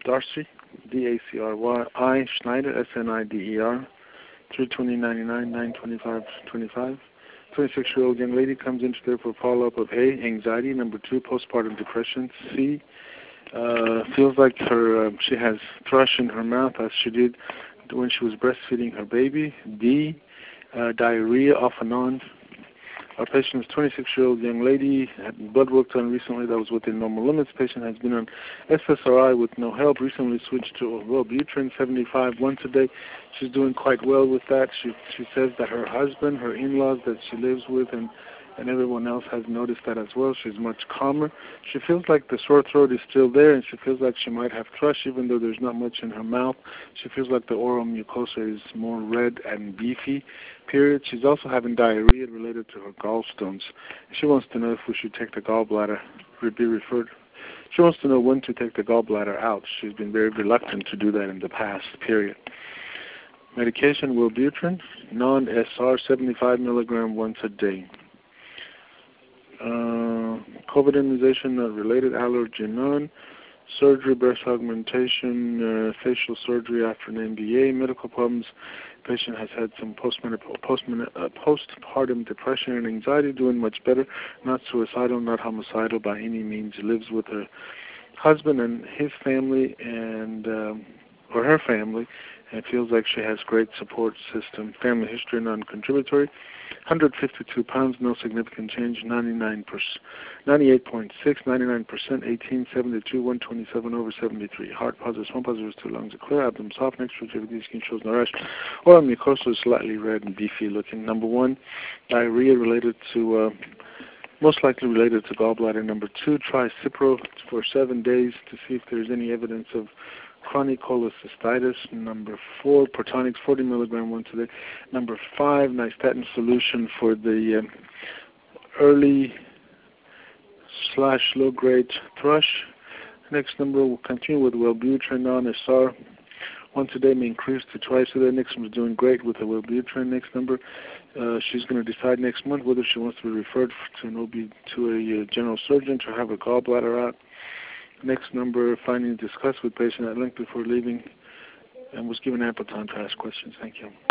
Darcy, D-A-C-R-Y, Schneider, S-N-I-D-E-R, 32099-92525. 26-year-old young lady comes into there for follow-up of A, anxiety. Number 2, postpartum depression. C, feels like she has thrush in her mouth as she did when she was breastfeeding her baby. D, diarrhea off and on. Our patient is a 26-year-old young lady, had blood work done recently that was within normal limits. Patient has been on SSRI with no help, recently switched to Wellbutrin 75 once a day. She's doing quite well with that. She says that her husband, her in-laws that she lives with, and everyone else has noticed that as well. She's much calmer. She feels like the sore throat is still there, and she feels like she might have thrush even though there's not much in her mouth. She feels like the oral mucosa is more red and beefy, period. She's also having diarrhea related to her gallstones. She wants to know if we should take the gallbladder, be referred. She wants to know when to take the gallbladder out. She's been very reluctant to do that in the past, period. Medication, Wellbutrin, non-SR, 75 milligram once a day. COVID immunization not related, allergy none. Surgery, breast augmentation, facial surgery after an MBA. Medical problems, patient has had some postpartum depression and anxiety, doing much better. Not suicidal, not homicidal by any means. Lives with her husband and his family or her family, and feels like she has great support system. Family history non-contributory. 152 pounds, no significant change. 98.6, 99%, 1872, 127 over 73. Heart positive, one positive, 2 lungs are clear. Abdomen soft, next rigidity, skin shows no rash. Oral mucosa is slightly red and beefy looking. Number 1, diarrhea related to most likely related to gallbladder. Number 2, try Cipro for 7 days to see if there's any evidence of chronic cholecystitis. Number 4, Protonics 40 milligram once a day. Number 5, nystatin solution for the early/low grade thrush. Next number, we'll continue with Wellbutrin non-SR. Once a day may increase to twice a day. Next one's doing great with the Wellbutrin. Next number, she's going to decide next month whether she wants to be referred to a general surgeon to have her gallbladder out. Next number, findings discussed with patient at length before leaving, and was given ample time to ask questions. Thank you.